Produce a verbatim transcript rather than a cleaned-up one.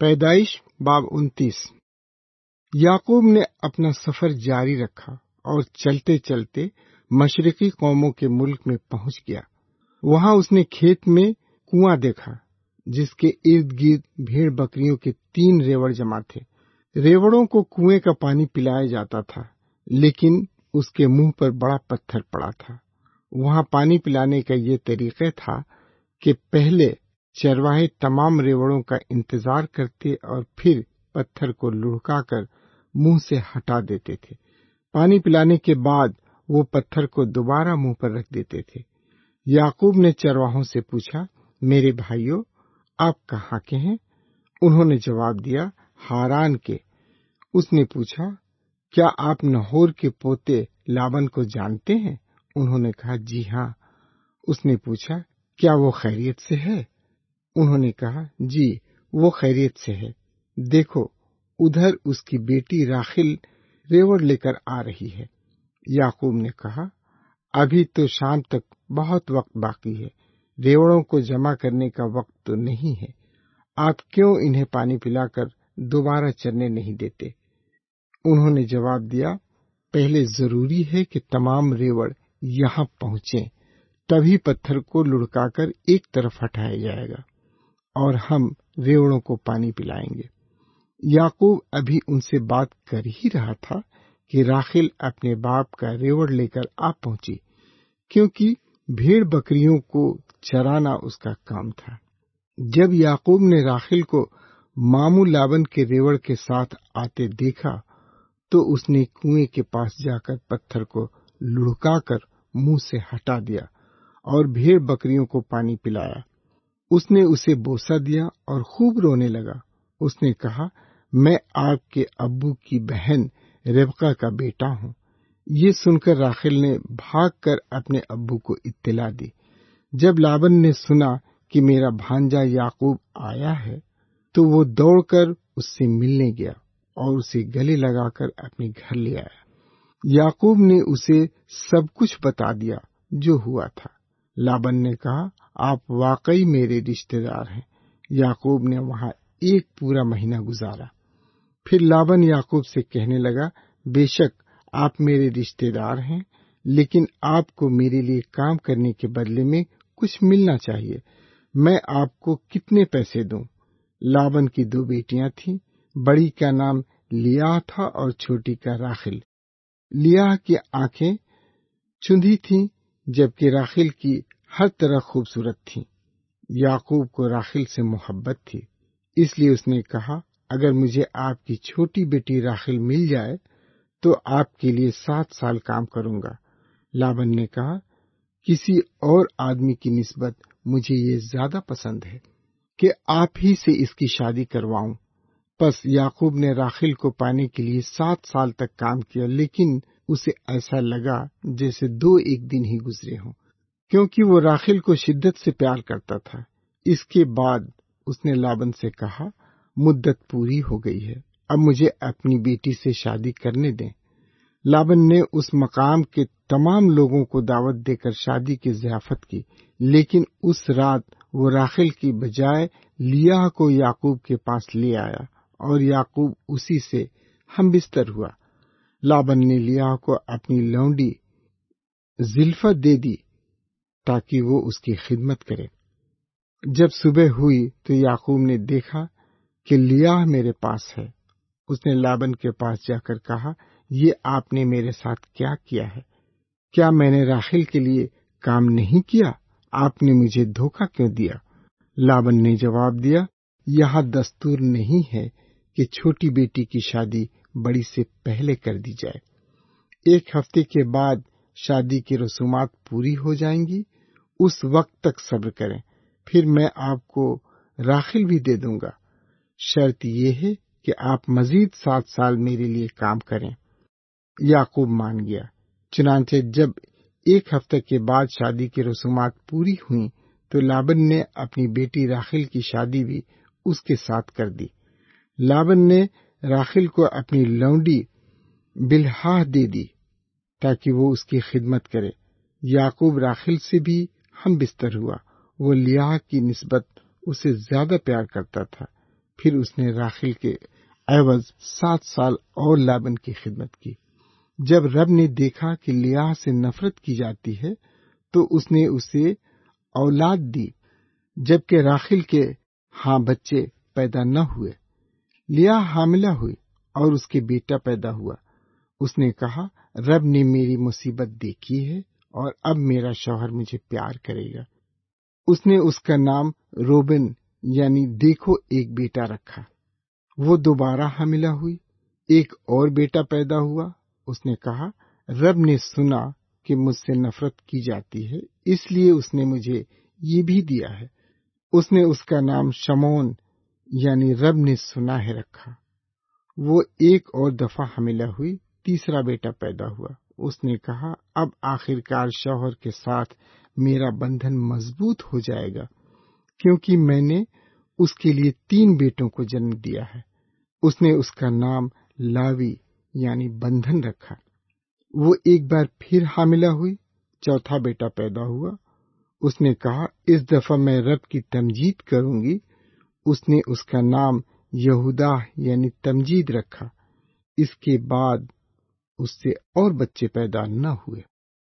پیدائش باب انتیس۔ یعقوب نے اپنا سفر جاری رکھا اور چلتے چلتے مشرقی قوموں کے ملک میں پہنچ گیا۔ وہاں اس نے کھیت میں کنواں دیکھا جس کے ارد گرد بھیڑ بکریوں کے تین ریوڑ جمع تھے۔ ریوڑوں کو کنویں کا پانی پلایا جاتا تھا، لیکن اس کے منہ پر بڑا پتھر پڑا تھا۔ وہاں پانی پلانے کا یہ طریقہ تھا کہ پہلے چرواہے تمام ریوڑوں کا انتظار کرتے اور پھر پتھر کو لڑکا کر منہ سے ہٹا دیتے تھے۔ پانی پلانے کے بعد وہ پتھر کو دوبارہ منہ پر رکھ دیتے تھے۔ یعقوب نے چرواہوں سے پوچھا، میرے بھائیو، آپ کہاں کے ہیں؟ انہوں نے جواب دیا، ہاران کے۔ اس نے پوچھا، کیا آپ نہور کے پوتے لابن کو جانتے ہیں؟ انہوں نے کہا، جی ہاں۔ اس نے پوچھا، کیا وہ خیریت سے ہے؟ انہوں نے کہا، جی وہ خیریت سے ہے۔ دیکھو ادھر اس کی بیٹی راخل ریوڑ لے کر آ رہی ہے۔ یعقوب نے کہا، ابھی تو شام تک بہت وقت باقی ہے، ریوڑوں کو جمع کرنے کا وقت تو نہیں ہے۔ آپ کیوں انہیں پانی پلا کر دوبارہ چرنے نہیں دیتے؟ انہوں نے جواب دیا، پہلے ضروری ہے کہ تمام ریوڑ یہاں پہنچیں، تبھی پتھر کو لڑکا کر ایک طرف ہٹایا جائے گا اور ہم ریوڑوں کو پانی پلائیں گے۔ یعقوب ابھی ان سے بات کر ہی رہا تھا کہ راخل اپنے باپ کا ریوڑ لے کر آ پہنچی، کیونکہ بھیڑ بکریوں کو چرانا اس کا کام تھا۔ جب یعقوب نے راخل کو ماموں لابن کے ریوڑ کے ساتھ آتے دیکھا تو اس نے کنویں کے پاس جا کر پتھر کو لڑکا کر منہ سے ہٹا دیا اور بھیڑ بکریوں کو پانی پلایا۔ اس نے اسے بوسہ دیا اور خوب رونے لگا۔ اس نے کہا، میں آپ کے ابو کی بہن ربقہ کا بیٹا ہوں۔ یہ سن کر راخل نے بھاگ کر اپنے ابو کو اطلاع دی۔ جب لابن نے سنا کہ میرا بھانجا یعقوب آیا ہے تو وہ دوڑ کر اس سے ملنے گیا اور اسے گلے لگا کر اپنے گھر لے آیا۔ یعقوب نے اسے سب کچھ بتا دیا جو ہوا تھا۔ لابن نے کہا، آپ واقعی میرے رشتہ دار ہیں۔ یعقوب نے وہاں ایک پورا مہینہ گزارا۔ پھر لابن یعقوب سے کہنے لگا، بے شک آپ میرے رشتہ دار ہیں، لیکن آپ کو میرے لیے کام کرنے کے بدلے میں کچھ ملنا چاہیے۔ میں آپ کو کتنے پیسے دوں؟ لابن کی دو بیٹیاں تھیں، بڑی کا نام لیاہ تھا اور چھوٹی کا راخل۔ لیاہ کی آنکھیں چندھی تھیں جبکہ راخل کی ہر طرح خوبصورت تھیں۔ یعقوب کو راخل سے محبت تھی، اس لیے اس نے کہا، اگر مجھے آپ کی چھوٹی بیٹی راخل مل جائے تو آپ کے لیے سات سال کام کروں گا۔ لابن نے کہا، کسی اور آدمی کی نسبت مجھے یہ زیادہ پسند ہے کہ آپ ہی سے اس کی شادی کرواؤں۔ پس یعقوب نے راخل کو پانے کے لیے سات سال تک کام کیا، لیکن اسے ایسا لگا جیسے دو ایک دن ہی گزرے ہوں، کیونکہ وہ راخل کو شدت سے پیار کرتا تھا۔ اس کے بعد اس نے لابن سے کہا، مدت پوری ہو گئی ہے، اب مجھے اپنی بیٹی سے شادی کرنے دیں۔ لابن نے اس مقام کے تمام لوگوں کو دعوت دے کر شادی کی ضیافت کی، لیکن اس رات وہ راخل کی بجائے لیاہ کو یعقوب کے پاس لے آیا اور یعقوب اسی سے ہم بستر ہوا۔ لابن نے لیاہ کو اپنی لونڈی زلفہ دے دی تاکہ وہ اس کی خدمت کرے۔ جب صبح ہوئی تو یعقوب نے دیکھا کہ لیاہ میرے پاس ہے۔ اس نے لابن کے پاس جا کر کہا، یہ آپ نے میرے ساتھ کیا کیا ہے؟ کیا میں نے راخل کے لیے کام نہیں کیا؟ آپ نے مجھے دھوکہ کیوں دیا؟ لابن نے جواب دیا، یہاں دستور نہیں ہے کہ چھوٹی بیٹی کی شادی بڑی سے پہلے کر دی جائے۔ ایک ہفتے کے بعد شادی کی رسومات پوری ہو جائیں گی، اس وقت تک صبر کریں، پھر میں آپ کو راخل بھی دے دوں گا۔ شرط یہ ہے کہ آپ مزید سات سال میرے لیے کام کریں۔ یعقوب مان گیا۔ چنانچہ جب ایک ہفتے کے بعد شادی کی رسومات پوری ہوئیں تو لابن نے اپنی بیٹی راخل کی شادی بھی اس کے ساتھ کر دی۔ لابن نے راخل کو اپنی لونڈی بلہا دے دی تاکہ وہ اس کی خدمت کرے۔ یعقوب راخل سے بھی ہم بستر ہوا، وہ لیاہ کی نسبت اسے زیادہ پیار کرتا تھا۔ پھر اس نے راحیل کے عوض سات سال اور لابن کی خدمت کی۔ جب رب نے دیکھا کہ لیہ سے نفرت کی جاتی ہے تو اس نے اسے اولاد دی، جبکہ راحیل کے ہاں بچے پیدا نہ ہوئے۔ لیہ حاملہ ہوئی اور اس کے بیٹا پیدا ہوا۔ اس نے کہا، رب نے میری مصیبت دیکھی ہے اور اب میرا شوہر مجھے پیار کرے گا۔ اس نے اس کا نام روبن یعنی دیکھو ایک بیٹا رکھا۔ وہ دوبارہ حاملہ ہوئی، ایک اور بیٹا پیدا ہوا۔ اس نے کہا، رب نے سنا کہ مجھ سے نفرت کی جاتی ہے، اس لیے اس نے مجھے یہ بھی دیا ہے۔ اس نے اس کا نام شمعون یعنی رب نے سنا ہے رکھا۔ وہ ایک اور دفعہ حاملہ ہوئی، تیسرا بیٹا پیدا ہوا۔ اس نے کہا، اب آخرکار شوہر کے ساتھ میرا بندھن مضبوط ہو جائے گا، کیونکہ میں نے اس کے لیے تین بیٹوں کو جنم دیا ہے۔ اس نے اس کا نام لاوی یعنی بندھن رکھا۔ وہ ایک بار پھر حاملہ ہوئی، چوتھا بیٹا پیدا ہوا۔ اس نے کہا، اس دفعہ میں رب کی تمجید کروں گی۔ اس نے اس کا نام یہودا یعنی تمجید رکھا۔ اس کے بعد اس سے اور بچے پیدا نہ ہوئے۔